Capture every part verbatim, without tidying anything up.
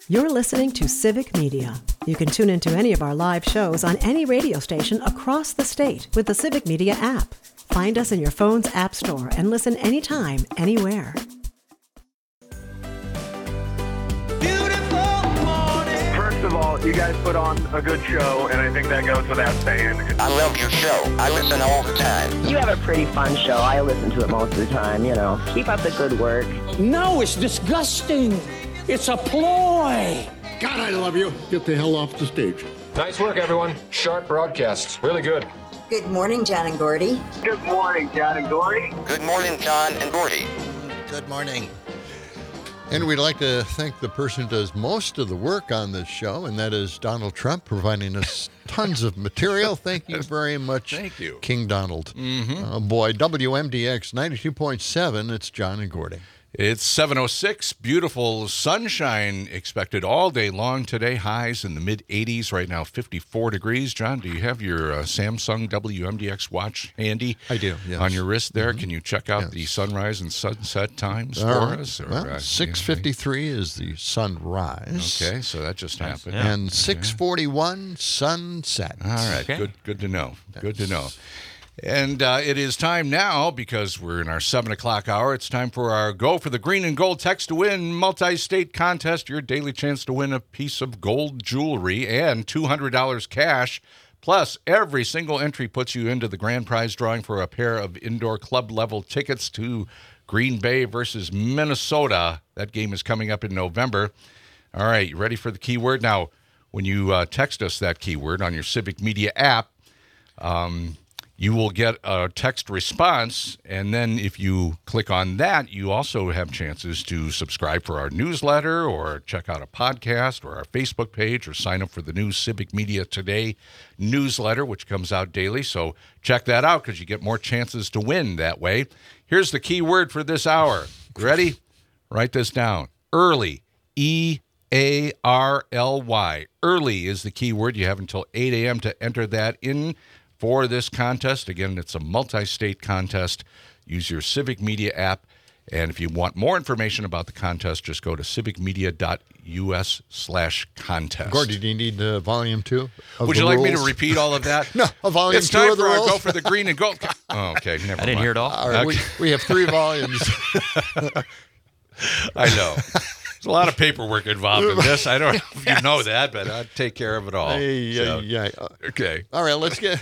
You're listening to Civic Media. You can tune into any of our live shows on any radio station across the state with the Civic Media app. Find us in your phone's app store and listen anytime, anywhere. First of all, you guys put on a good show, and I think that goes without saying. I love your show. I listen all the time. You have a pretty fun show. I listen to it most of the time, you know. Keep up the good work. No, it's disgusting. It's a ploy. God, I love you. Get the hell off the stage. Nice work, everyone. Sharp broadcast. Really good. Good morning, John and Gordy. Good morning, John and Gordy. Good morning, John and Gordy. Good morning. And we'd like to thank the person who does most of the work on this show, and that is Donald Trump, providing us tons of material. Thank you very much. Thank you. King Donald. Mm-hmm. Oh, boy. W M D X ninety-two point seven. It's John and Gordy. It's seven oh six. Beautiful sunshine expected all day long today. Highs in the mid eighties. Right now, fifty-four degrees. John, do you have your uh, Samsung W M D X watch handy? I do, yes. On your wrist there? Mm-hmm. Can you check out yes. the sunrise and sunset times all for right. us? Or, well, uh, six fifty-three is the sunrise. Okay, so that just happened. Yeah. And six forty-one sunset. All right, okay. good good to know. That's... Good to know. And uh, it is time now, because we're in our seven o'clock hour, it's time for our Go for the Green and Gold Text to Win multi-state contest, your daily chance to win a piece of gold jewelry and two hundred dollars cash. Plus, every single entry puts you into the grand prize drawing for a pair of indoor club-level tickets to Green Bay versus Minnesota. That game is coming up in November. All right, you ready for the keyword? Now, when you uh, text us that keyword on your Civic Media app, um, you will get a text response, and then if you click on that, you also have chances to subscribe for our newsletter or check out a podcast or our Facebook page or sign up for the new Civic Media Today newsletter, which comes out daily. So check that out because you get more chances to win that way. Here's the key word for this hour. Ready? Write this down. Early. E A R L Y. Early is the key word. You have until eight a.m. to enter that in for this contest. Again, it's a multi-state contest. Use your Civic Media app. And if you want more information about the contest, just go to civicmedia.us slash contest. Gordy, do you need uh, volume two? Would you like rules? me to repeat all of that? No, a volume it's two time of the for rules. our Go for the Green and Gold. Oh, okay, never mind. I didn't mind. hear it all. all right, okay. we, we have three volumes. I know. There's a lot of paperwork involved in this. I don't know if you know that, but I'll take care of it all. Hey, so, yeah, yeah. Okay. All right, let's get...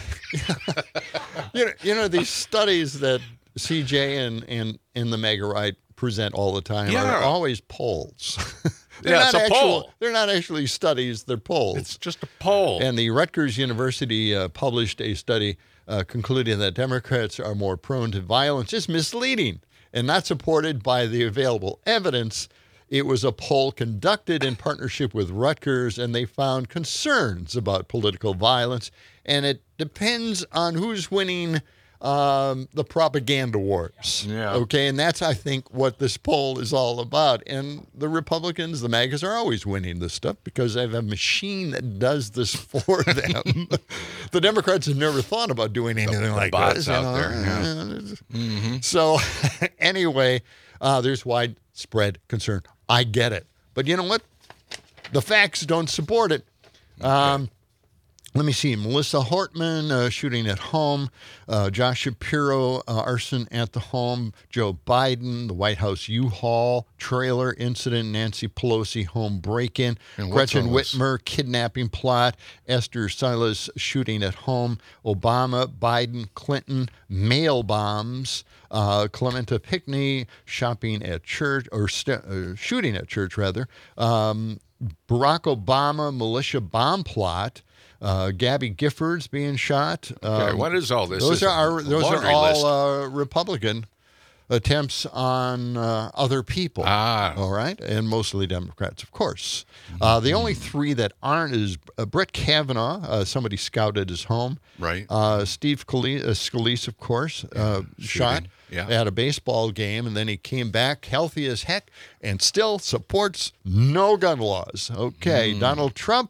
you, know, you know, these studies that C J and, and, and the Mega Right present all the time yeah. are always polls. they're yeah, not it's a actual, poll. They're not actually studies, they're polls. It's just a poll. And the Rutgers University uh, published a study uh, concluding that Democrats are more prone to violence. It's misleading and not supported by the available evidence. It was a poll conducted in partnership with Rutgers, and they found concerns about political violence, and it depends on who's winning um, the propaganda wars. Yeah. Okay, and that's, I think, what this poll is all about. And the Republicans, the MAGAs, are always winning this stuff because they have a machine that does this for them. The Democrats have never thought about doing anything the, like the bots this. out you know? there. Yeah. Mm-hmm. So, anyway, uh, there's widespread concern. I get it. But you know what? The facts don't support it. Um, let me see. Melissa Hortman uh, shooting at home. Uh, Josh Shapiro, uh, arson at the home. Joe Biden, the White House U-Haul trailer incident. Nancy Pelosi home break-in. Gretchen Whitmer kidnapping plot. Esther Silas shooting at home. Obama, Biden, Clinton, mail bombs. Uh, Clementa Pinckney shopping at church, or st- uh, shooting at church, rather. Um, Barack Obama militia bomb plot. Uh, Gabby Giffords being shot. Um, okay, what is all this? Those this are those are all uh, Republican attempts on uh, other people. Ah. All right, and mostly Democrats, of course. Uh, the only three that aren't is uh, Brett Kavanaugh. Uh, somebody scouted his home. Right. Uh, Steve Scalise, uh, Scalise, of course, uh, shot. Yeah. At a baseball game, and then he came back healthy as heck and still supports no gun laws. Okay, mm. Donald Trump,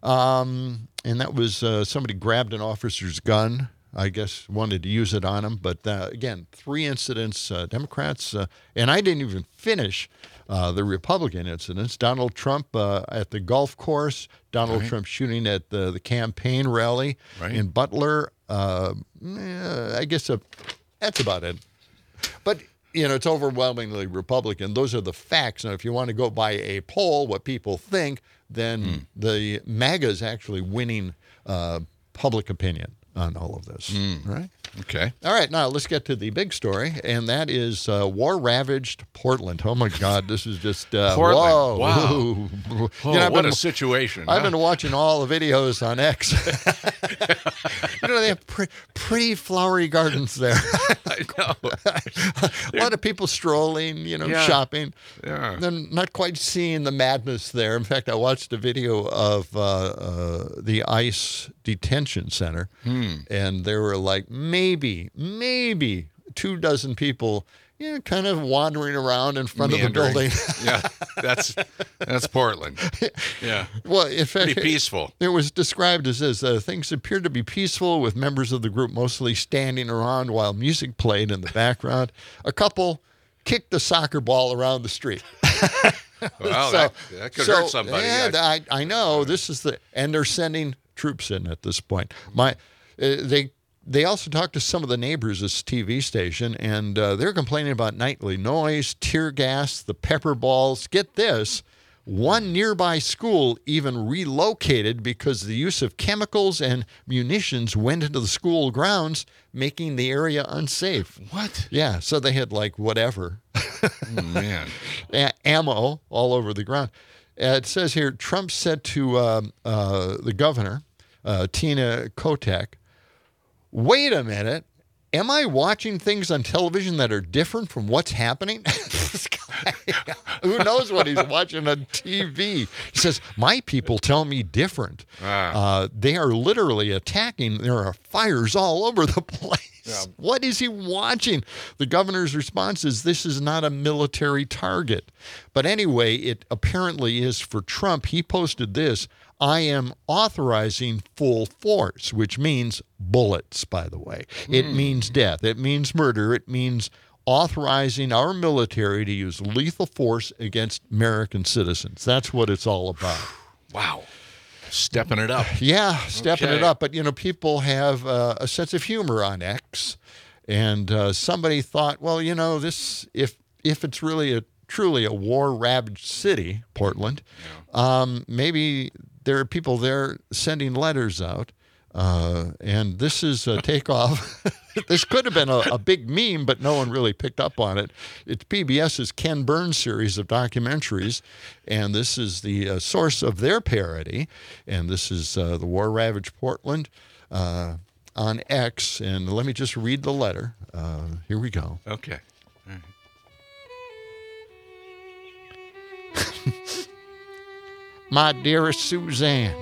um, and that was uh, somebody grabbed an officer's gun, I guess, wanted to use it on him. But uh, again, three incidents, uh, Democrats, uh, and I didn't even finish uh, the Republican incidents. Donald Trump uh, at the golf course, Donald Right. Trump shooting at the, the campaign rally Right. in Butler. Uh, eh, I guess uh, that's about it. But, you know, it's overwhelmingly Republican. Those are the facts. Now, if you want to go by a poll, what people think, then Mm. the MAGA is actually winning uh, public opinion on all of this. Mm. Right? Okay. All right, now let's get to the big story, and that is uh, war-ravaged Portland. Oh, my God, this is just, uh, Portland. whoa. Wow. Whoa. Oh, You know, I've what been- a situation. I've huh? been watching all the videos on X. You know, they have pre- pretty flowery gardens there. I know. A lot of people strolling, you know, Yeah. shopping. Yeah. They're not quite seeing the madness there. In fact, I watched a video of uh, uh, the ICE detention center, Hmm. and there were like maybe, maybe two dozen people, you know, kind of wandering around in front Meandering. of the building. Yeah, that's that's Portland. Yeah. Well, in fact, Pretty peaceful. It was described as this: uh, things appeared to be peaceful, with members of the group mostly standing around while music played in the background. A couple kicked the soccer ball around the street. Well, So- that, that could so, hurt somebody. Yeah, I- I, I know. This is the and they're sending troops in at this point. My, uh, they they also talked to some of the neighbors of this T V station, and uh, they're complaining about nightly noise, tear gas, the pepper balls. Get this. One nearby school even relocated because the use of chemicals and munitions went into the school grounds, making the area unsafe. What? Yeah, so they had like whatever. Oh, man. A- ammo all over the ground. Uh, it says here, Trump said to um, uh, the governor, uh, Tina Kotek, wait a minute, am I watching things on television that are different from what's happening? This guy, who knows what he's watching on T V? He says, my people tell me different. Ah. Uh, they are literally attacking. There are fires all over the place. Yeah. What is he watching? The governor's response is, this is not a military target. But anyway, it apparently is for Trump. He posted this, I am authorizing full force, which means bullets, by the way. It means death. It means murder. It means authorizing our military to use lethal force against American citizens. That's what it's all about. Wow. Stepping it up. Yeah, stepping Okay. it up. But, you know, people have uh, a sense of humor on X. And uh, somebody thought, well, you know, this, if if it's really a truly a war-ravaged city, Portland, um, maybe there are people there sending letters out. Uh, and this is a takeoff. This could have been a, a big meme, but no one really picked up on it. It's PBS's Ken Burns series of documentaries, and this is the uh, source of their parody. And this is uh, the war-ravaged Portland uh, on X. And let me just read the letter. Uh, here we go. Okay. All right. My dearest Suzanne,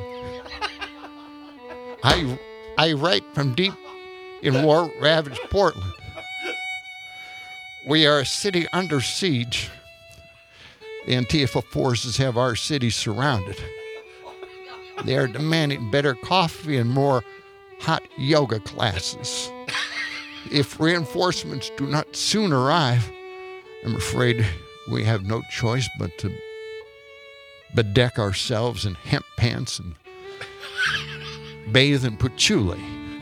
I, I write from deep in war-ravaged Portland. We are a city under siege. The Antifa forces have our city surrounded. They are demanding better coffee and more hot yoga classes. If reinforcements do not soon arrive, I'm afraid we have no choice but to bedeck ourselves in hemp pants and bathe in patchouli.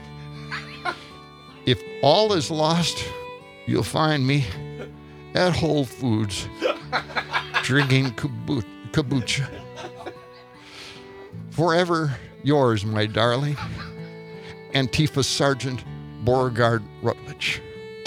If all is lost, you'll find me at Whole Foods drinking kombu- kombucha. Forever yours, my darling, Antifa Sergeant Beauregard Rutledge.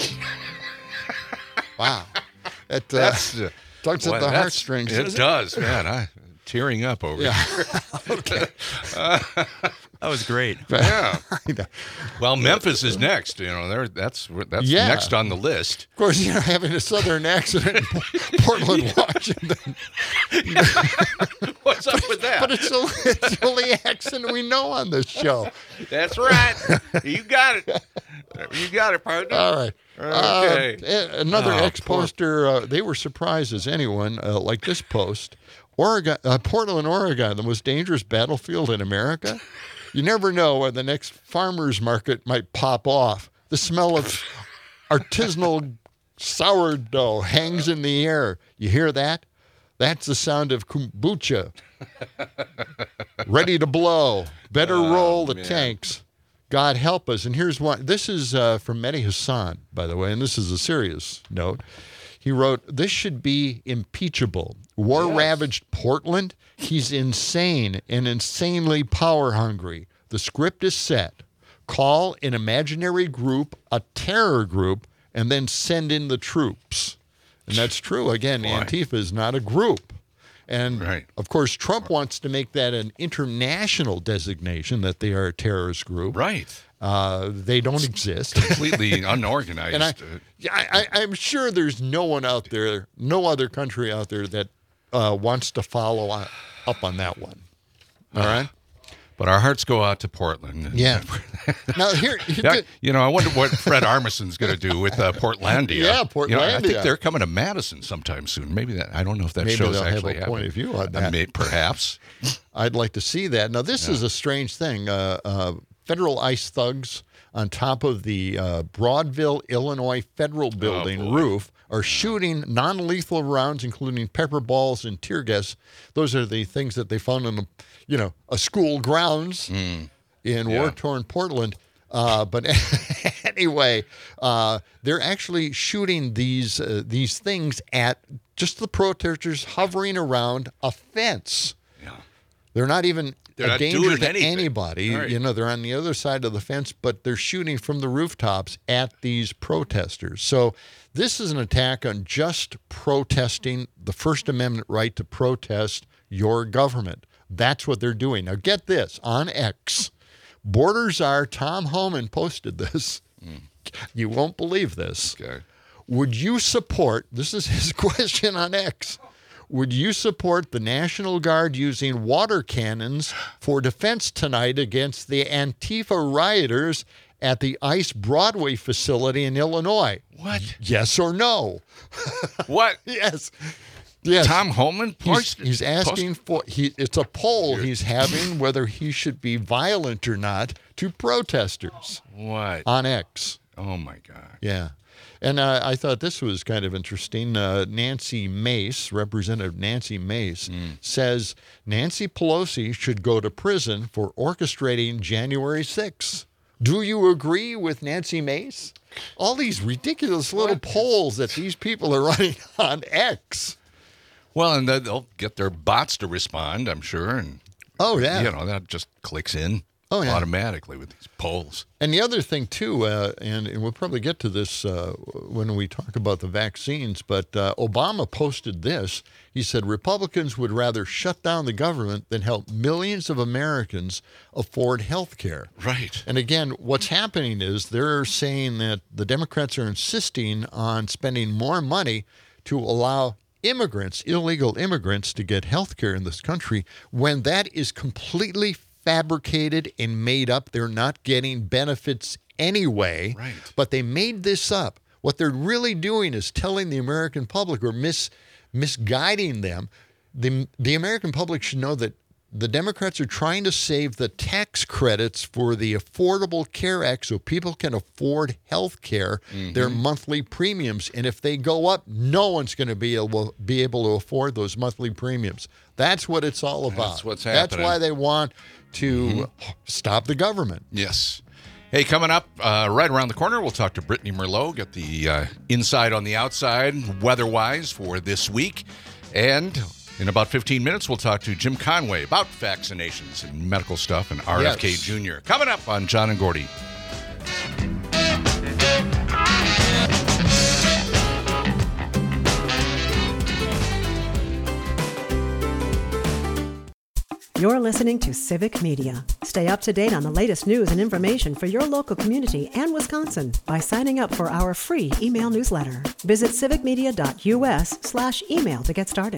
Wow. That, uh, That's uh, tugs well, at the that's- heartstrings. It doesn't does, man. I'm tearing up over Yeah. here. Okay. That was great. Yeah. Of Well, Memphis is next. You know, there. That's that's Yeah. next on the list. course, you know, having a southern accent in Portland, Washington. What's up with that? But it's the, it's the only accent we know on this show. That's right. You got it. You got it, partner. All right. Okay. Uh, another Oh, ex poster, uh, they were surprised as anyone, uh, like this post. Oregon, uh, Portland, Oregon, the most dangerous battlefield in America. You never know where the next farmer's market might pop off. The smell of artisanal sourdough hangs in the air. You hear that? That's the sound of kombucha. Ready to blow. Better Oh, roll the man. tanks. God help us. And here's one. This is uh, from Mehdi Hassan, by the way, and this is a serious note. He wrote, this should be impeachable. War-ravaged Portland, he's insane and insanely power-hungry. The script is set. Call an imaginary group a terror group and then send in the troops. And that's true. Again, Boy. Antifa is not a group. And, Right. of course, Trump wants to make that an international designation that they are a terrorist group. Right. Uh, they don't exist. Completely unorganized. And I, Uh, I, I, I'm sure there's no one out there, no other country out there that uh, wants to follow on, up on that one. All right? But our hearts go out to Portland. Yeah. Now, here, here Yeah, you know, I wonder what Fred Armisen's going to do with uh, Portlandia. Yeah, You know, I Portlandia. think they're coming to Madison sometime soon. Maybe that. I don't know if that Maybe show's they'll have actually a point happening. of view on Uh, that. may- perhaps. I'd like to see that. Now, this is a strange thing. Uh, uh, federal ICE thugs on top of the uh, Broadville, Illinois Federal Building Oh, boy. roof are shooting non-lethal rounds, including pepper balls and tear gas. Those are the things that they found in, a, you know, a school grounds in Yeah. war-torn Portland. Uh, but anyway, uh, they're actually shooting these uh, these things at just the protesters hovering around a fence. Yeah. They're not even They're a not danger doing to anything. anybody. Right. You know, they're on the other side of the fence, but they're shooting from the rooftops at these protesters. So this is an attack on just protesting the First Amendment right to protest your government. That's what they're doing. Now, get this, on X, Border Czar Tom Homan posted this. You won't believe this. Okay. Would you support, this is his question on X, would you support the National Guard using water cannons for defense tonight against the Antifa rioters at the ICE Broadway facility in Illinois? What? Yes or no? What? Yes. Yes. Tom Holman? He's, posted- he's asking for, he, it's a poll he's having whether he should be violent or not to protesters What? on X. Oh, my God. Yeah. And uh, I thought this was kind of interesting. Uh, Nancy Mace, Representative Nancy Mace, says Nancy Pelosi should go to prison for orchestrating January sixth. Do you agree with Nancy Mace? All these ridiculous little polls that these people are running on X. Well, and then they'll get their bots to respond, I'm sure. And, Oh, yeah. you know, that just clicks in Oh, yeah. automatically with these polls. And the other thing, too, uh, and, and we'll probably get to this uh, when we talk about the vaccines, but uh, Obama posted this. He said Republicans would rather shut down the government than help millions of Americans afford health care. Right. And again, what's happening is they're saying that the Democrats are insisting on spending more money to allow immigrants, illegal immigrants, to get health care in this country when that is completely fabricated and made up. They're not getting benefits anyway, Right. but they made this up. What they're really doing is telling the American public or mis, misguiding them. The, the American public should know that the Democrats are trying to save the tax credits for the Affordable Care Act so people can afford health care, their monthly premiums. And if they go up, no one's going to be able, be able to afford those monthly premiums. That's what it's all about. That's what's That's happening. why they want to stop the government. Yes. Hey, coming up uh, right around the corner, we'll talk to Brittany Merlot, get the uh, inside on the outside, weather-wise, for this week. And in about fifteen minutes, we'll talk to Jim Conway about vaccinations and medical stuff and R F K Yes. Junior Coming up on John and Gordy. You're listening to Civic Media. Stay up to date on the latest news and information for your local community and Wisconsin by signing up for our free email newsletter. Visit civicmedia.us slash email to get started.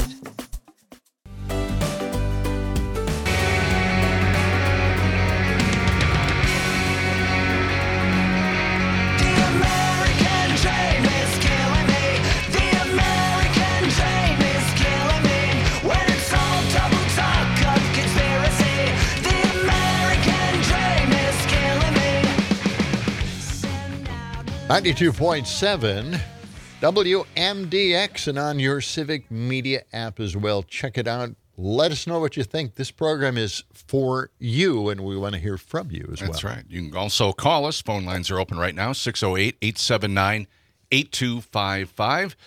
ninety-two point seven W M D X and on your Civic Media app as well. Check it out. Let us know what you think. This program is for you, and we want to hear from you as well. That's right. You can also call us. Phone lines are open right now, six oh eight, eight seven nine, eight two five five.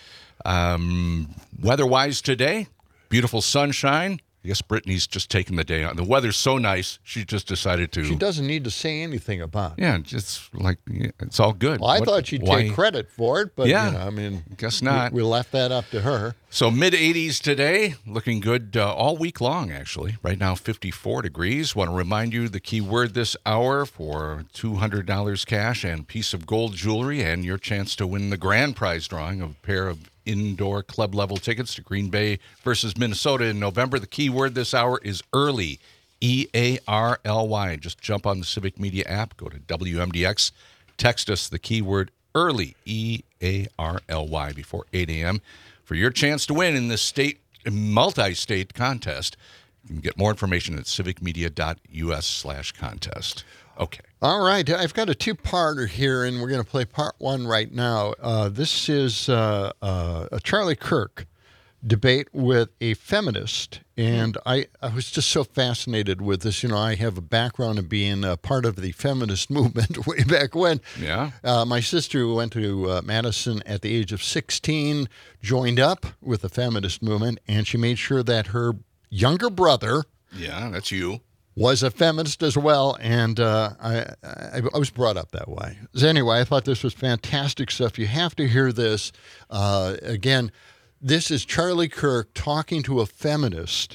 Um, weather-wise today, beautiful sunshine. I guess Brittany's just taking the day out. The weather's so nice, she just decided to. She doesn't need to say anything about it. Yeah, just like, it's all good. Well, I what, thought she'd why? take credit for it, but, yeah, you know, I mean, guess not. We, we left that up to her. So mid eighties today, looking good uh, all week long, actually. Right now, fifty-four degrees. Want to remind you the key word this hour for two hundred dollars cash and piece of gold jewelry and your chance to win the grand prize drawing of a pair of indoor club level tickets to Green Bay versus Minnesota in November. The key word this hour is early, E A R L Y. Just jump on the Civic Media app, go to W M D X, text us the keyword early, E A R L Y, before eight a.m. for your chance to win in this state multi-state contest. You can get more information at civicmedia.us slash contest. Okay. All right. I've got a two-parter here, and we're going to play part one right now. Uh, this is uh, uh, a Charlie Kirk debate with a feminist, and I, I was just so fascinated with this. You know, I have a background of being a part of the feminist movement way back when. Yeah. Uh, my sister, who went to uh, Madison at the age of sixteen, joined up with the feminist movement, and she made sure that her younger brother... Yeah, that's you. was a feminist as well, and uh, I, I I was brought up that way. So anyway, I thought this was fantastic stuff. You have to hear this. Uh, again, this is Charlie Kirk talking to a feminist,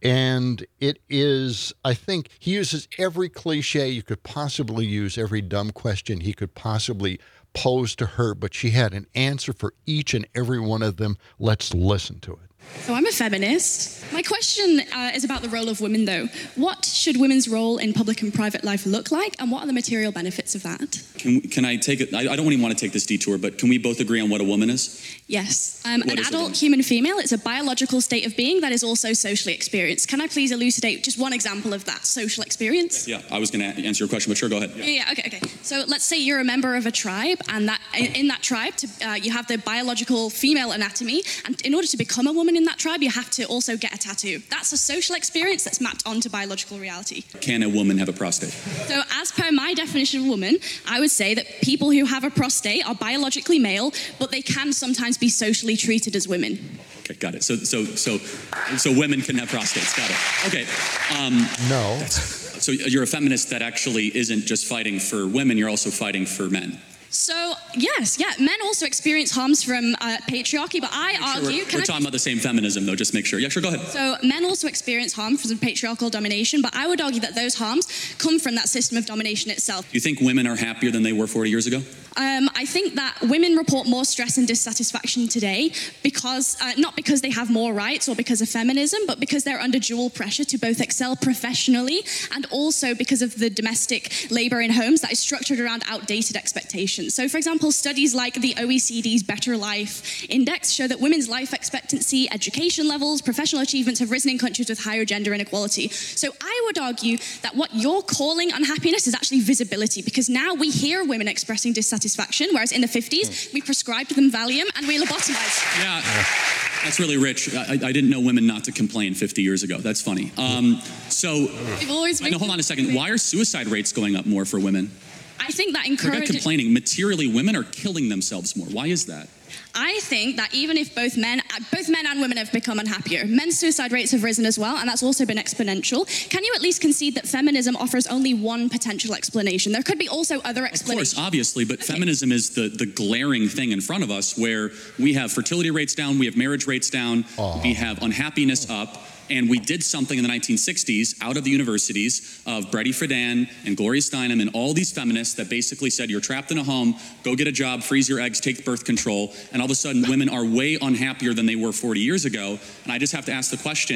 and it is, I think, he uses every cliche you could possibly use, every dumb question he could possibly pose to her, but she had an answer for each and every one of them. Let's listen to it. So I'm a feminist. My question uh, is about the role of women, though. What should women's role in public and private life look like, and what are the material benefits of that? Can, can I take it? I, I don't really want to take this detour, but can we both agree on what a woman is? Yes. Um, an adult human female, it's a biological state of being that is also socially experienced. Can I please elucidate just one example of that social experience? Yeah, I was going to answer your question, but sure, go ahead. Yeah, yeah okay, okay. So let's say you're a member of a tribe, and that in that tribe, to, uh, you have the biological female anatomy, and in order to become a woman in that tribe, you have to also get a tattoo. That's a social experience that's mapped onto biological reality. Can a woman have a prostate? So as per my definition of woman, I would say that people who have a prostate are biologically male, but they can sometimes be socially treated as women. Okay, got it. So so so so women can have prostates. Got it. Okay. Um, no. So you're a feminist that actually isn't just fighting for women, you're also fighting for men. So, yes, yeah, men also experience harms from uh, patriarchy, but I argue... We're, we're talking I, about the same feminism, though, just make sure. Yeah, sure, go ahead. So, men also experience harm from patriarchal domination, but I would argue that those harms come from that system of domination itself. Do you think women are happier than they were forty years ago? Um, I think that women report more stress and dissatisfaction today because, uh, not because they have more rights or because of feminism, but because they're under dual pressure to both excel professionally and also because of the domestic labor in homes that is structured around outdated expectations. So, for example, studies like the O E C D's Better Life Index show that women's life expectancy, education levels, professional achievements have risen in countries with higher gender inequality. So I would argue that what you're calling unhappiness is actually visibility, because now we hear women expressing dissatisfaction, whereas in the fifties, we prescribed them Valium and we lobotomized. Yeah, that's really rich. I, I didn't know women not to complain fifty years ago. That's funny. Um, so, always no, hold on a second. Why are suicide rates going up more for women? I think that encourages... Forget complaining. Materially, women are killing themselves more. Why is that? I think that even if both men, both men and women have become unhappier, men's suicide rates have risen as well, and that's also been exponential. Can you at least concede that feminism offers only one potential explanation? There could be also other explanations. Of course, obviously, but okay. Feminism is the, the glaring thing in front of us where we have fertility rates down, we have marriage rates down, Aww. we have unhappiness up. And we did something in the nineteen sixties out of the universities of Bretty Friedan and Gloria Steinem and all these feminists that basically said, you're trapped in a home, go get a job, freeze your eggs, take birth control. And all of a sudden, women are way unhappier than they were forty years ago. And I just have to ask the question,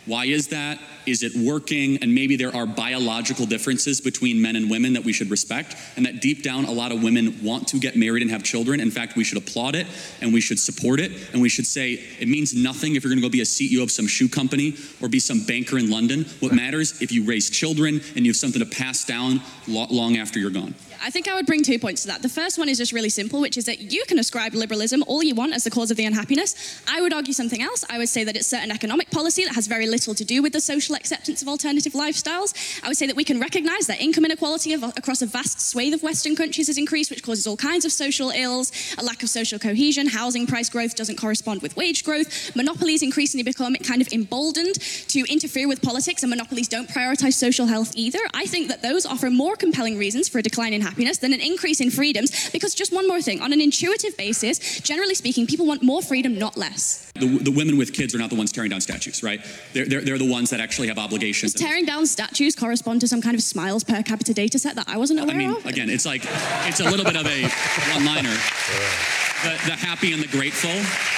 Why is that? Is it working? And maybe there are biological differences between men and women that we should respect, and that deep down a lot of women want to get married and have children. In fact, we should applaud it, and we should support it, and we should say it means nothing if you're going to go be a C E O of some shoe company or be some banker in London. What matters if you raise children and you have something to pass down lo- long after you're gone. I think I would bring two points to that. The first one is just really simple, which is that you can ascribe liberalism all you want as the cause of the unhappiness. I would argue something else. I would say that it's certain economic policy that has very little to do with the social acceptance of alternative lifestyles. I would say that we can recognize that income inequality of, across a vast swathe of Western countries has increased, which causes all kinds of social ills, a lack of social cohesion, housing price growth doesn't correspond with wage growth, monopolies increasingly become kind of emboldened to interfere with politics, and monopolies don't prioritize social health either. I think that those offer more compelling reasons for a decline in happiness than an increase in freedoms, because just one more thing, on an intuitive basis, generally speaking, people want more freedom, not less. The, the women with kids are not the ones tearing down statues, right? They're, they're, they're the ones that actually have obligations. Does tearing down statues correspond to some kind of smiles per capita data set that I wasn't aware I mean, of? again, it's like, it's a little bit of a one-liner. The, the happy and the grateful.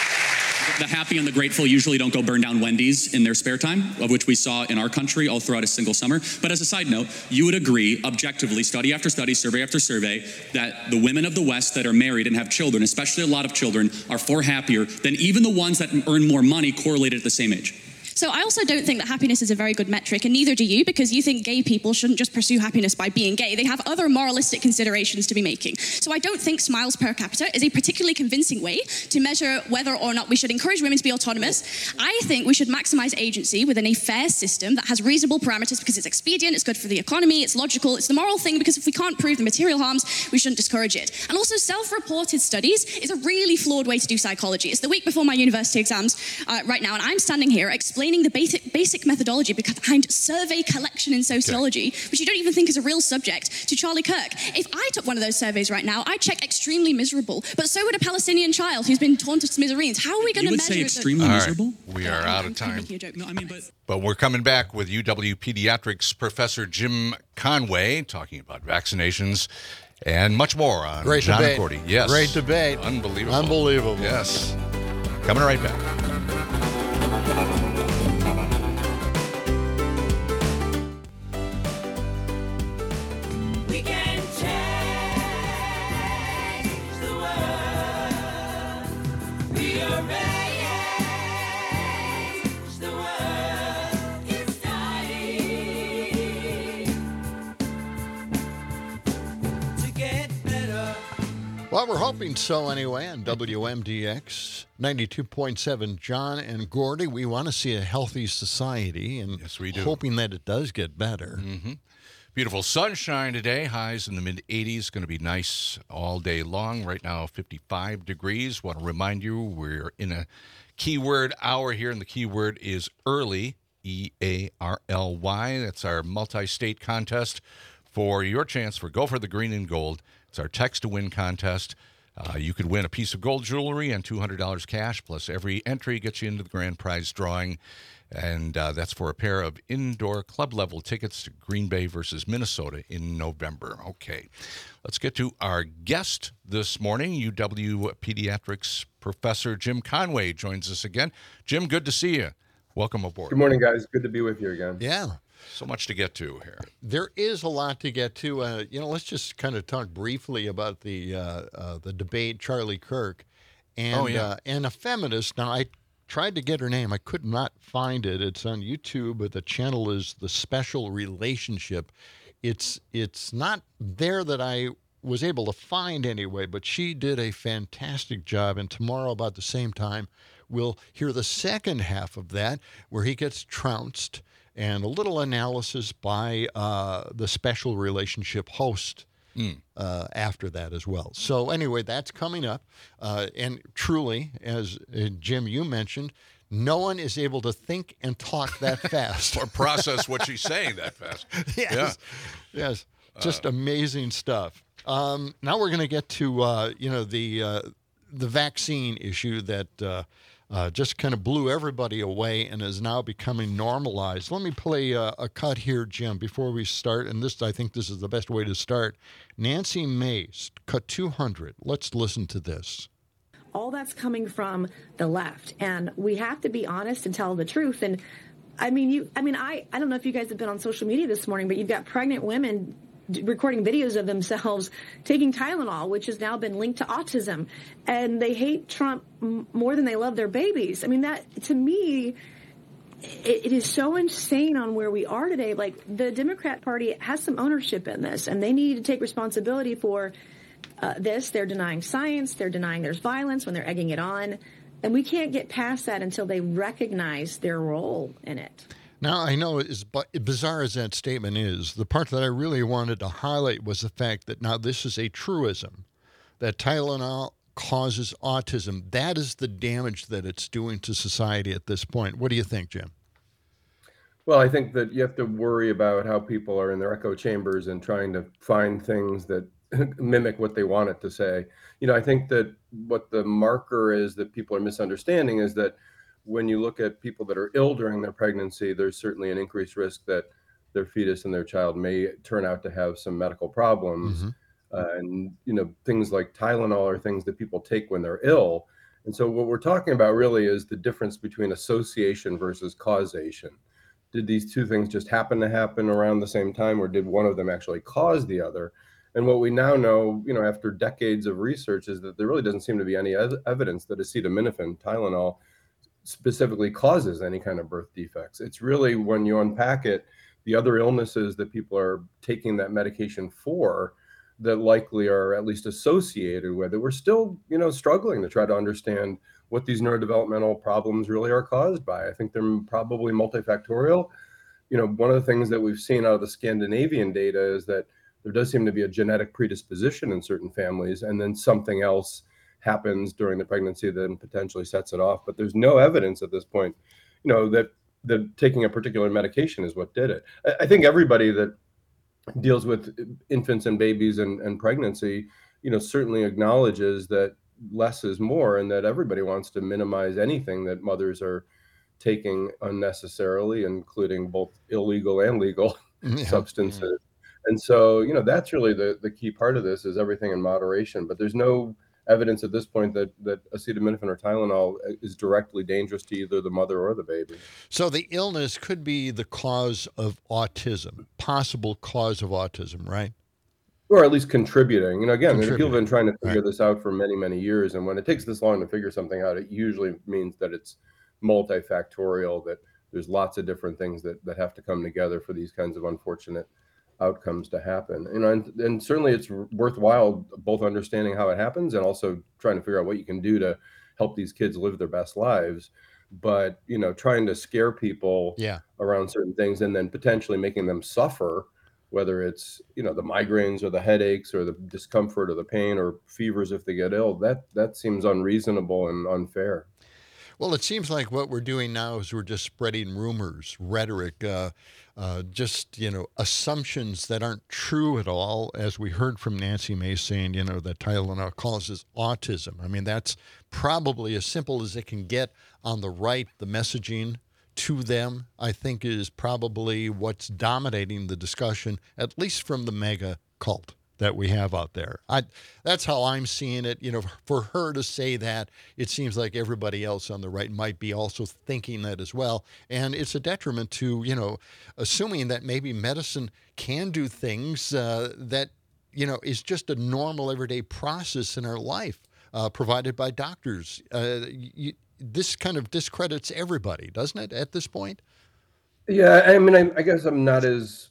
The happy and the grateful usually don't go burn down Wendy's in their spare time, of which we saw in our country all throughout a single summer. But as a side note, you would agree, objectively, study after study, survey after survey, that the women of the West that are married and have children, especially a lot of children, are far happier than even the ones that earn more money correlated at the same age. So I also don't think that happiness is a very good metric, and neither do you, because you think gay people shouldn't just pursue happiness by being gay. They have other moralistic considerations to be making. So I don't think smiles per capita is a particularly convincing way to measure whether or not we should encourage women to be autonomous. I think we should maximize agency within a fair system that has reasonable parameters because it's expedient, it's good for the economy, it's logical, it's the moral thing, because if we can't prove the material harms, we shouldn't discourage it. And also self-reported studies is a really flawed way to do psychology. It's the week before my university exams uh, right now, and I'm standing here explaining the basic, basic methodology behind survey collection in sociology, okay, which you don't even think is a real subject, to Charlie Kirk. If I took one of those surveys right now, I'd check extremely miserable, but so would a Palestinian child who's been torn to smithereens. How are we going to measure You would say extremely the- miserable? Right. We are out of time. No, I mean, but... But we're coming back with U W Pediatrics Professor Jim Conway talking about vaccinations and much more on Great John debate. and Gordy. Yes. Great debate. Unbelievable. Unbelievable. Yes. Coming right back. Well, we're hoping so anyway on W M D X ninety-two point seven. John and Gordy, we want to see a healthy society, and yes, we do. Hoping that it does get better. Mm-hmm. Beautiful sunshine today, highs in the mid eighties, going to be nice all day long. Right now, fifty-five degrees. Want to remind you, we're in a keyword hour here, and the keyword is early, E A R L Y. That's our multi-state contest for your chance for Go for the Green and Gold. It's our text-to-win contest. Uh, you could win a piece of gold jewelry and two hundred dollars cash, plus every entry gets you into the grand prize drawing. And uh, that's for a pair of indoor club-level tickets to Green Bay versus Minnesota in November. Okay, let's get to our guest this morning. U W Pediatrics Professor Jim Conway joins us again. Jim, good to see you. Welcome aboard. Good morning, guys. Good to be with you again. Yeah. So much to get to here. There is a lot to get to. Uh, you know, let's just kind of talk briefly about the uh, uh, the debate, Charlie Kirk, and oh, yeah. uh, and a feminist. Now, I tried to get her name. I could not find it. It's on YouTube, but the channel is The Special Relationship. It's it's not there that I was able to find anyway, but she did a fantastic job. And tomorrow, about the same time, we'll hear the second half of that, where he gets trounced, and a little analysis by uh, the Special Relationship host mm. uh, after that as well. So anyway, that's coming up. Uh, and truly, as uh, Jim, you mentioned, no one is able to think and talk that fast. Or process what she's saying that fast. Yes. Yeah. Yes. Just Uh, amazing stuff. Um, now we're going to get to, uh, you know, the uh, the vaccine issue that uh, uh, just kind of blew everybody away and is now becoming normalized. Let me play a, a cut here, Jim, before we start. And this, I think this is the best way to start. Nancy Mace, cut two hundred. Let's listen to this. All that's coming from the left. And we have to be honest and tell the truth. And I mean, you. I mean, I. I don't know if you guys have been on social media this morning, but you've got pregnant women recording videos of themselves taking Tylenol, which has now been linked to autism, and they hate Trump m- more than they love their babies. I mean, that to me, it, it is so insane on where we are today. Like, the Democrat Party has some ownership in this, and they need to take responsibility for uh, this. They're denying science. They're denying there's violence when they're egging it on. And we can't get past that until they recognize their role in it. Now, I know as bizarre as that statement is, the part that I really wanted to highlight was the fact that now this is a truism, that Tylenol causes autism. That is the damage that it's doing to society at this point. What do you think, Jim? Well, I think that you have to worry about how people are in their echo chambers and trying to find things that mimic what they want it to say. You know, I think that what the marker is that people are misunderstanding is that when you look at people that are ill during their pregnancy, there's certainly an increased risk that their fetus and their child may turn out to have some medical problems. Mm-hmm. Uh, and, you know, things like Tylenol are things that people take when they're ill. And so what we're talking about really is the difference between association versus causation. Did these two things just happen to happen around the same time, or did one of them actually cause the other? And what we now know, you know, after decades of research, is that there really doesn't seem to be any ev- evidence that acetaminophen, Tylenol, specifically causes any kind of birth defects. It's really, when you unpack it, the other illnesses that people are taking that medication for that likely are at least associated with it. We're still, you know, struggling to try to understand what these neurodevelopmental problems really are caused by. I think they're probably multifactorial. You know, one of the things that we've seen out of the Scandinavian data is that there does seem to be a genetic predisposition in certain families, and then something else happens during the pregnancy that then potentially sets it off. But there's no evidence at this point, you know, that that taking a particular medication is what did it. I, I think everybody that deals with infants and babies and, and pregnancy, you know, certainly acknowledges that less is more, and that everybody wants to minimize anything that mothers are taking unnecessarily, including both illegal and legal yeah. substances. And so, you know, that's really the, the key part of this, is everything in moderation. But there's no evidence at this point that, that acetaminophen or Tylenol is directly dangerous to either the mother or the baby. So the illness could be the cause of autism, possible cause of autism, right? Or at least contributing. You know, again, people have been trying to figure right. this out for many, many years. And when it takes this long to figure something out, it usually means that it's multifactorial, that there's lots of different things that, that have to come together for these kinds of unfortunate outcomes to happen. You know, and, and certainly it's worthwhile both understanding how it happens and also trying to figure out what you can do to help these kids live their best lives. But, you know, trying to scare people yeah. around certain things and then potentially making them suffer, whether it's, you know, the migraines or the headaches or the discomfort or the pain or fevers if they get ill, that that seems unreasonable and unfair. Well, it seems like what we're doing now is we're just spreading rumors, rhetoric, uh, uh, just, you know, assumptions that aren't true at all, as we heard from Nancy Mace saying, you know, that Tylenol causes autism. I mean, that's probably as simple as it can get on the right. The messaging to them, I think, is probably what's dominating the discussion, at least from the mega cult that we have out there. I, that's how I'm seeing it. You know, for her to say that, it seems like everybody else on the right might be also thinking that as well. And it's a detriment to, you know, assuming that maybe medicine can do things uh, that, you know, is just a normal everyday process in our life uh, provided by doctors. Uh, you, this kind of discredits everybody, doesn't it, at this point? Yeah, I mean, I, I guess I'm not as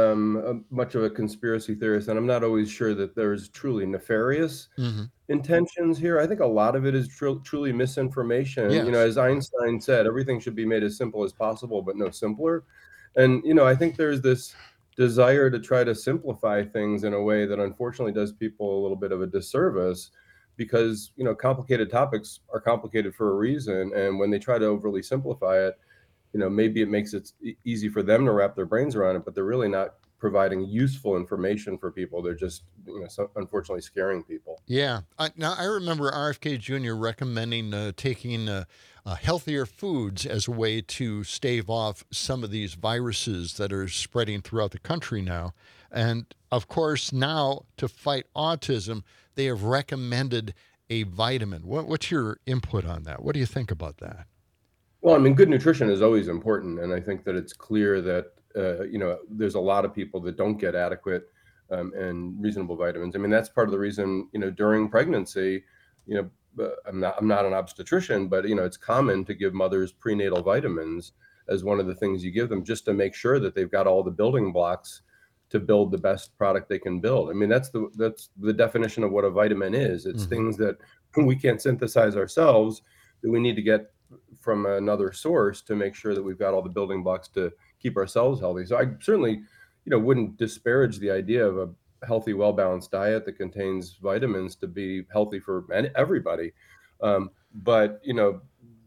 um, much of a conspiracy theorist, and I'm not always sure that there's truly nefarious mm-hmm. intentions here. I think a lot of it is tr- truly misinformation. Yes. You know, as Einstein said, everything should be made as simple as possible, but no simpler. And, you know, I think there's this desire to try to simplify things in a way that unfortunately does people a little bit of a disservice, because, you know, complicated topics are complicated for a reason. And when they try to overly simplify it, you know, maybe it makes it easy for them to wrap their brains around it, but they're really not providing useful information for people. They're just, you know, so unfortunately scaring people. Yeah. I, now, I remember R F K Junior recommending uh, taking uh, uh, healthier foods as a way to stave off some of these viruses that are spreading throughout the country now. And, of course, now to fight autism, they have recommended a vitamin. What, what's your input on that? What do you think about that? Well, I mean, good nutrition is always important, and I think that it's clear that uh, you know there's a lot of people that don't get adequate um, and reasonable vitamins. I mean, that's part of the reason you know during pregnancy, you know, uh, I'm not I'm not an obstetrician, but you know it's common to give mothers prenatal vitamins as one of the things you give them, just to make sure that they've got all the building blocks to build the best product they can build. I mean, that's the that's the definition of what a vitamin is. It's mm-hmm. things that we can't synthesize ourselves, that we need to get from another source to make sure that we've got all the building blocks to keep ourselves healthy. So I certainly, you know, wouldn't disparage the idea of a healthy, well-balanced diet that contains vitamins to be healthy for everybody. Um, but, you know,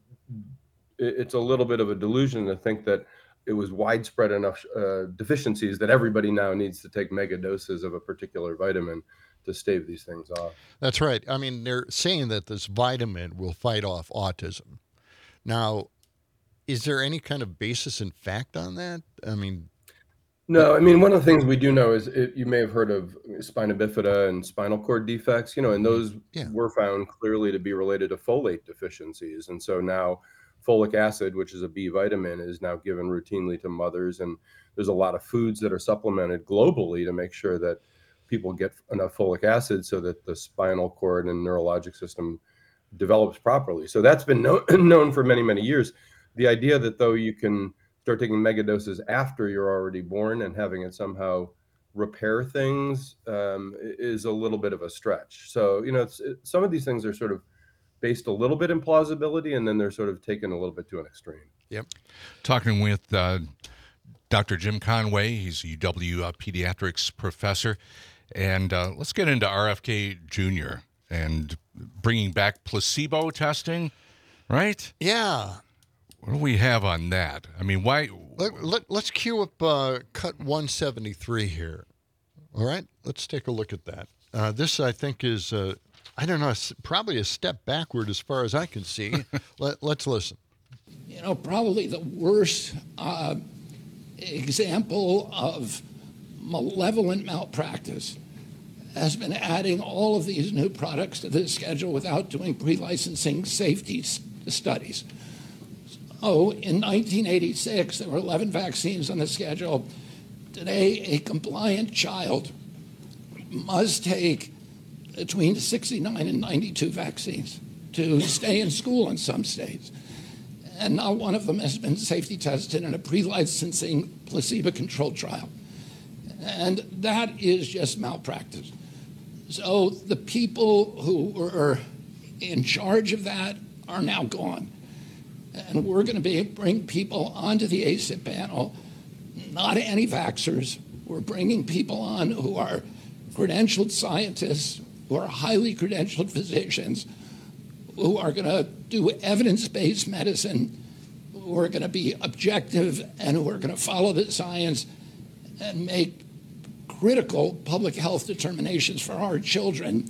it, it's a little bit of a delusion to think that it was widespread enough uh, deficiencies that everybody now needs to take mega doses of a particular vitamin to stave these things off. That's right. I mean, they're saying that this vitamin will fight off autism. Now, is there any kind of basis in fact on that? I mean, no. I mean, one of the things we do know is it, you may have heard of spina bifida and spinal cord defects, you know, and those yeah. were found clearly to be related to folate deficiencies. And so now folic acid, which is a B vitamin, is now given routinely to mothers. And there's a lot of foods that are supplemented globally to make sure that people get enough folic acid so that the spinal cord and neurologic system develops properly. So that's been known, known for many, many years. The idea that though you can start taking mega doses after you're already born and having it somehow repair things um, is a little bit of a stretch. So, you know, it's, it, some of these things are sort of based a little bit in plausibility, and then they're sort of taken a little bit to an extreme. Yep. Talking with uh, Doctor Jim Conway. He's a U W uh, pediatrics professor. And uh, let's get into R F K Junior and bringing back placebo testing, right? Yeah. What do we have on that? I mean, why? Let, let, let's cue up uh, cut one seventy-three here. All right? Let's take a look at that. Uh, this, I think, is, uh, I don't know, probably a step backward as far as I can see. let, let's listen. You know, probably the worst uh, example of malevolent malpractice has been adding all of these new products to this schedule without doing pre-licensing safety studies. So in nineteen eighty-six, there were eleven vaccines on the schedule. Today, a compliant child must take between sixty-nine and ninety-two vaccines to stay in school in some states. And not one of them has been safety tested in a pre-licensing placebo-controlled trial. And that is just malpractice. So the people who were in charge of that are now gone. And we're going to be bring people onto the A C I P panel, not anti-vaxxers. We're bringing people on who are credentialed scientists, who are highly credentialed physicians, who are going to do evidence-based medicine, who are going to be objective, and who are going to follow the science and make critical public health determinations for our children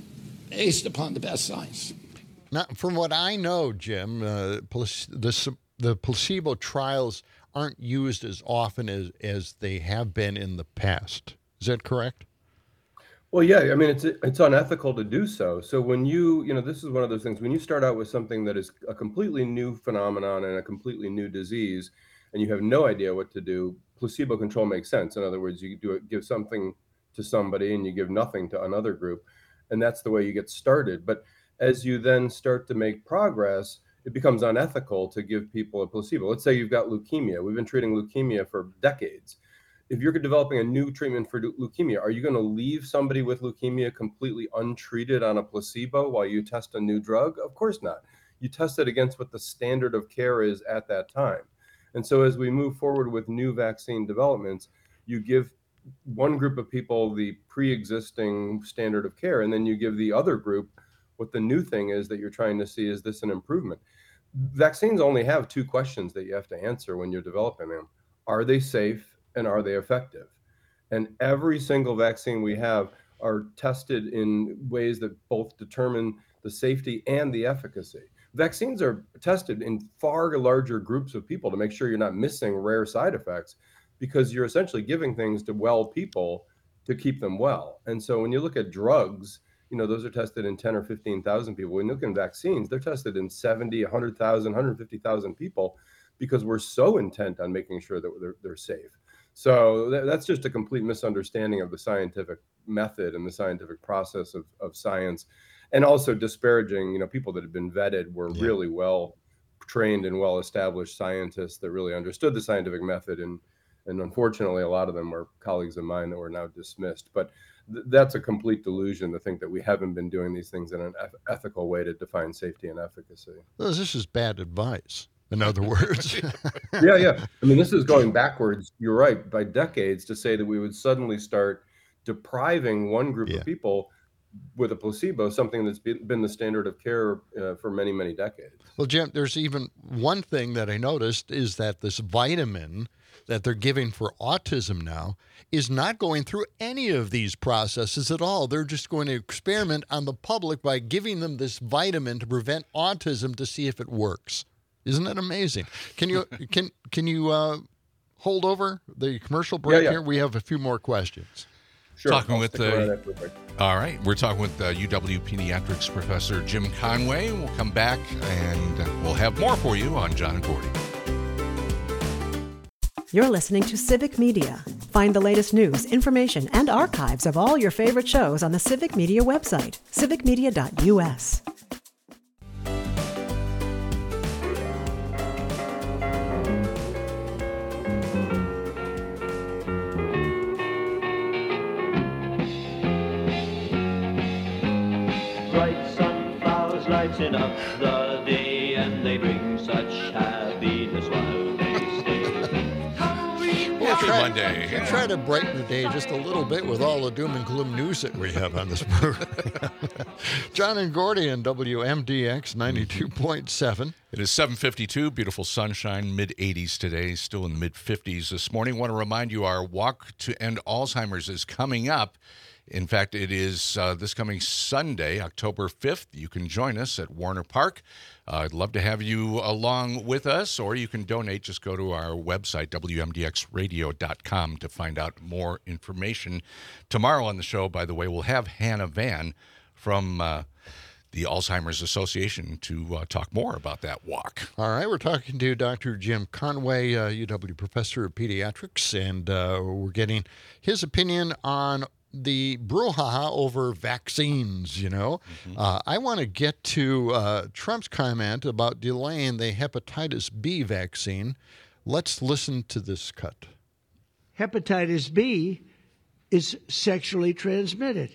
based upon the best science. Now, from what I know, Jim, uh, the, the placebo trials aren't used as often as, as they have been in the past. Is that correct? Well, yeah, I mean, it's it's unethical to do so. So when you, you know, this is one of those things, when you start out with something that is a completely new phenomenon and a completely new disease, and you have no idea what to do, placebo control makes sense. In other words, you do it, give something to somebody and you give nothing to another group. And that's the way you get started. But as you then start to make progress, it becomes unethical to give people a placebo. Let's say you've got leukemia. We've been treating leukemia for decades. If you're developing a new treatment for leukemia, are you going to leave somebody with leukemia completely untreated on a placebo while you test a new drug? Of course not. You test it against what the standard of care is at that time. And so as we move forward with new vaccine developments, you give one group of people the pre-existing standard of care, and then you give the other group what the new thing is that you're trying to see. Is this an improvement? Vaccines only have two questions that you have to answer when you're developing them. Are they safe? And are they effective? And every single vaccine we have are tested in ways that both determine the safety and the efficacy. Vaccines are tested in far larger groups of people to make sure you're not missing rare side effects, because you're essentially giving things to well people to keep them well. And so when you look at drugs, you know, those are tested in ten or fifteen thousand people. When you look at vaccines, they're tested in seventy, one hundred thousand, one hundred fifty thousand people, because we're so intent on making sure that they're, they're safe. So that, that's just a complete misunderstanding of the scientific method and the scientific process of, of science, and also disparaging, you know, people that have been vetted, were yeah. really well trained and well-established scientists that really understood the scientific method. And, and unfortunately, a lot of them are colleagues of mine that were now dismissed. But th- that's a complete delusion to think that we haven't been doing these things in an eth- ethical way to define safety and efficacy. Well, this is bad advice, in other words. yeah, yeah. I mean, this is going backwards, you're right, by decades, to say that we would suddenly start depriving one group yeah. of people with a placebo, something that's been the standard of care uh, for many, many decades. Well, Jim, there's even one thing that I noticed is that this vitamin that they're giving for autism now is not going through any of these processes at all. They're just going to experiment on the public by giving them this vitamin to prevent autism to see if it works. Isn't that amazing? Can you can can you uh, hold over the commercial break yeah, yeah. here? We have a few more questions. Sure. Talking I'll with the uh, all right, we're talking with uh, U W pediatrics professor Jim Conway. We'll come back and uh, we'll have more for you on John and Gordy. You're listening to Civic Media. Find the latest news, information, and archives of all your favorite shows on the Civic Media website, civic media dot u s. Lighting up the day, and they bring such happiness while they stay. Happy Monday. We'll try to brighten the day just a little bit with all the doom and gloom news that we have on this program. John and Gordy on W M D X ninety-two point seven. It is seven fifty-two, beautiful sunshine, mid eighties today, still in the mid fifties this morning. I want to remind you our Walk to End Alzheimer's is coming up. In fact, it is uh, this coming Sunday, October fifth. You can join us at Warner Park. Uh, I'd love to have you along with us, or you can donate. Just go to our website, w m d x radio dot com, to find out more information. Tomorrow on the show, by the way, we'll have Hannah Van from uh, the Alzheimer's Association to uh, talk more about that walk. All right, we're talking to Doctor Jim Conway, uh, U W professor of pediatrics, and uh, we're getting his opinion on the brouhaha over vaccines, you know. Mm-hmm. Uh, I want to get to uh, Trump's comment about delaying the hepatitis B vaccine. Let's listen to this cut. Hepatitis B is sexually transmitted.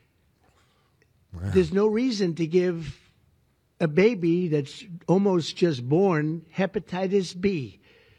Wow. There's no reason to give a baby that's almost just born hepatitis B.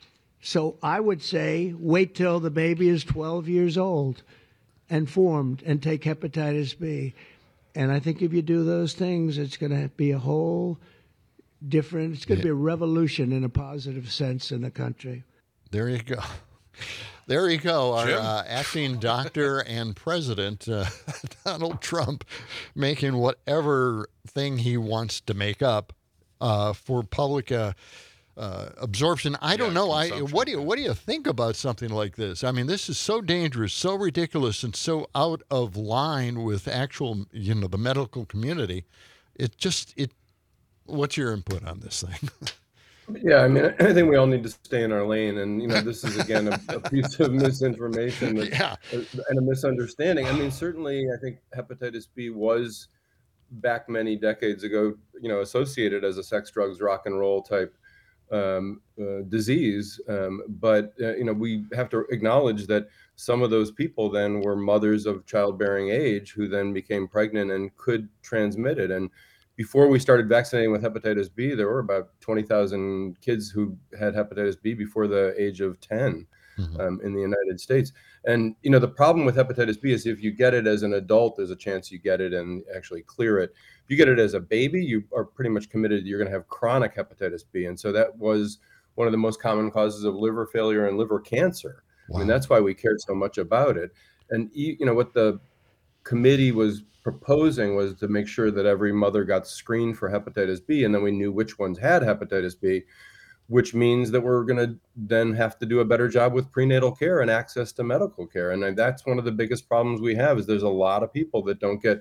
So I would say wait till the baby is twelve years old and formed and take hepatitis B. And I think if you do those things, it's going to be a whole different, it's going to yeah. be a revolution in a positive sense in the country. There you go. There you go. Our uh, acting doctor and president, uh, Donald Trump, making whatever thing he wants to make up uh, for public uh, Uh, absorption. I don't yeah, know. I what do you what do you think about something like this? I mean, this is so dangerous, so ridiculous, and so out of line with actual, you know, the medical community. It just it. What's your input on this thing? Yeah, I mean, I think we all need to stay in our lane, and you know, this is again a, a piece of misinformation that, yeah. and a misunderstanding. I mean, certainly, I think hepatitis B was back many decades ago, you know, associated as a sex, drugs, rock and roll type Um, uh, disease, um, but uh, you know, we have to acknowledge that some of those people then were mothers of childbearing age who then became pregnant and could transmit it. And before we started vaccinating with hepatitis B, there were about twenty thousand kids who had hepatitis B before the age of ten mm-hmm. um, in the United States. And you know, the problem with hepatitis B is if you get it as an adult, there's a chance you get it and actually clear it. If you get it as a baby, you are pretty much committed. You're going to have chronic hepatitis B. And so that was one of the most common causes of liver failure and liver cancer. Wow. I mean, that's why we cared so much about it. And, you know, what the committee was proposing was to make sure that every mother got screened for hepatitis B, and then we knew which ones had hepatitis B, which means that we're going to then have to do a better job with prenatal care and access to medical care. And that's one of the biggest problems we have is there's a lot of people that don't get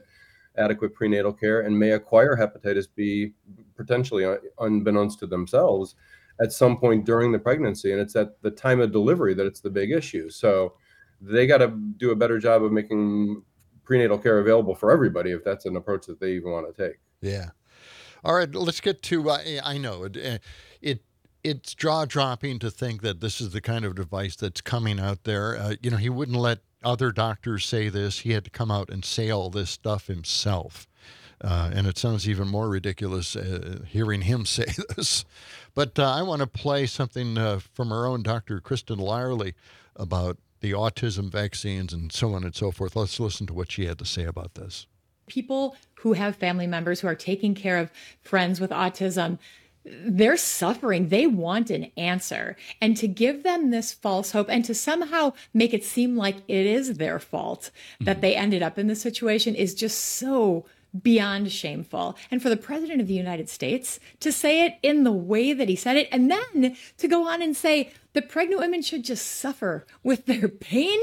adequate prenatal care and may acquire hepatitis B, potentially unbeknownst to themselves, at some point during the pregnancy. And it's at the time of delivery that it's the big issue. So they got to do a better job of making prenatal care available for everybody if that's an approach that they even want to take. Yeah. All right, let's get to, uh, I know, it, it it's jaw-dropping to think that this is the kind of device that's coming out there. Uh, you know, he wouldn't let other doctors say this. He had to come out and say all this stuff himself. Uh, and it sounds even more ridiculous uh, hearing him say this. But uh, I want to play something uh, from our own Doctor Kristen Lyerly about the autism vaccines and so on and so forth. Let's listen to what she had to say about this. People who have family members who are taking care of friends with autism, they're suffering. They want an answer. And to give them this false hope and to somehow make it seem like it is their fault mm-hmm. that they ended up in this situation is just so beyond shameful. And for the President of the United States to say it in the way that he said it, and then to go on and say that pregnant women should just suffer with their pain.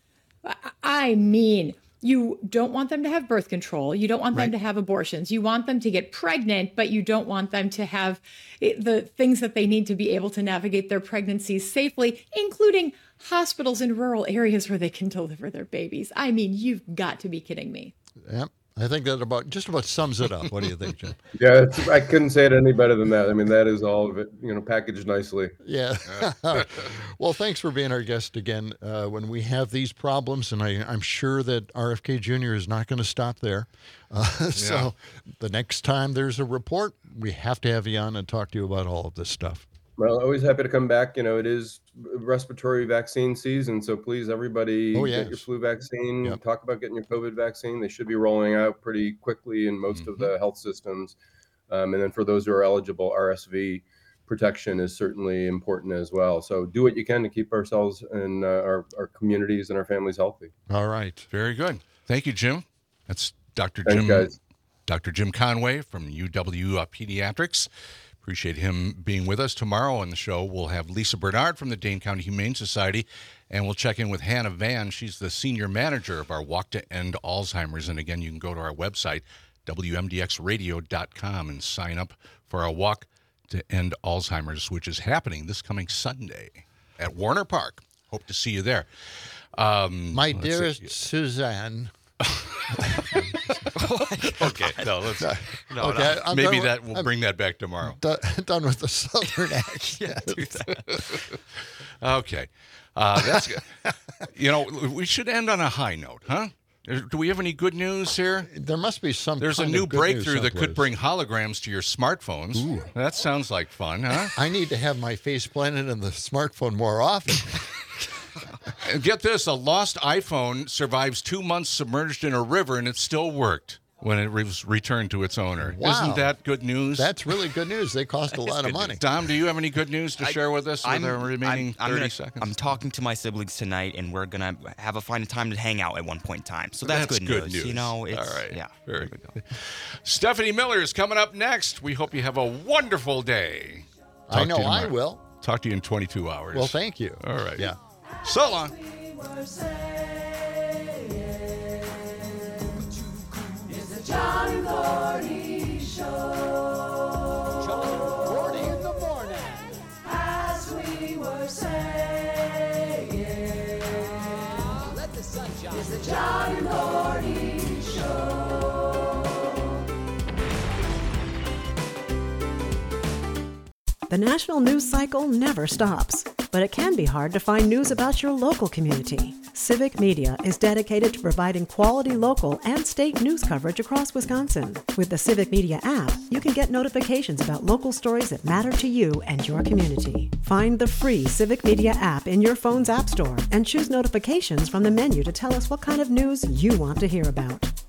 I mean, you don't want them to have birth control. You don't want them right. to have abortions. You want them to get pregnant, but you don't want them to have the things that they need to be able to navigate their pregnancies safely, including hospitals in rural areas where they can deliver their babies. I mean, you've got to be kidding me. Yep. I think that about just about sums it up. What do you think, Jim? Yeah, it's, I couldn't say it any better than that. I mean, that is all of it, you know, packaged nicely. Yeah. Well, thanks for being our guest again. Uh, when we have these problems, and I, I'm sure that R F K Junior is not going to stop there. Uh, yeah. So the next time there's a report, we have to have you on and talk to you about all of this stuff. Well, always happy to come back. You know, it is respiratory vaccine season, so please, everybody, oh, yes. get your flu vaccine. Yep. Talk about getting your COVID vaccine. They should be rolling out pretty quickly in most mm-hmm. of the health systems. Um, and then for those who are eligible, R S V protection is certainly important as well. So do what you can to keep ourselves and uh, our, our communities and our families healthy. All right. Very good. Thank you, Jim. That's Doctor Thanks, Jim. guys. Doctor Jim Conway from U W uh, Pediatrics. Appreciate him being with us. Tomorrow on the show, we'll have Lisa Bernard from the Dane County Humane Society, and we'll check in with Hannah Van. She's the senior manager of our Walk to End Alzheimer's. And again, you can go to our website, W M D X radio dot com, and sign up for our Walk to End Alzheimer's, which is happening this coming Sunday at Warner Park. Hope to see you there. Um, My dearest Suzanne. Okay, no, let's. No, okay, no. Maybe with, that we'll I'm bring that back tomorrow. Done, done with the southern accent. Yeah, do that. Okay, uh, that's good. You know, we should end on a high note, huh? Do we have any good news here? There must be some. There's kind a new of good breakthrough news that could bring holograms to your smartphones. Ooh. That sounds like fun, huh? I need to have my face planted in the smartphone more often. And get this, a lost iPhone survives two months submerged in a river, and it still worked when it was returned to its owner. Wow. Isn't that good news? That's really good news. They cost a lot of money. News. Tom, do you have any good news to I, share with us I'm, with our remaining I'm, I'm thirty gonna, seconds? I'm talking to my siblings tonight, and we're going to have a fine time to hang out at one point in time. So that's, that's good, good news. news. You know, it's, all right. Yeah. Very good. Stephanie Miller is coming up next. We hope you have a wonderful day. Talk I know I will. Talk to you in twenty-two hours. Well, thank you. All right. Yeah. So long. John and Gordy Show. John and Gordy in the morning. As we were saying, let the sun shine. It's the John and Gordy Show. The national news cycle never stops, but it can be hard to find news about your local community. Civic Media is dedicated to providing quality local and state news coverage across Wisconsin. With the Civic Media app, you can get notifications about local stories that matter to you and your community. Find the free Civic Media app in your phone's app store and choose notifications from the menu to tell us what kind of news you want to hear about.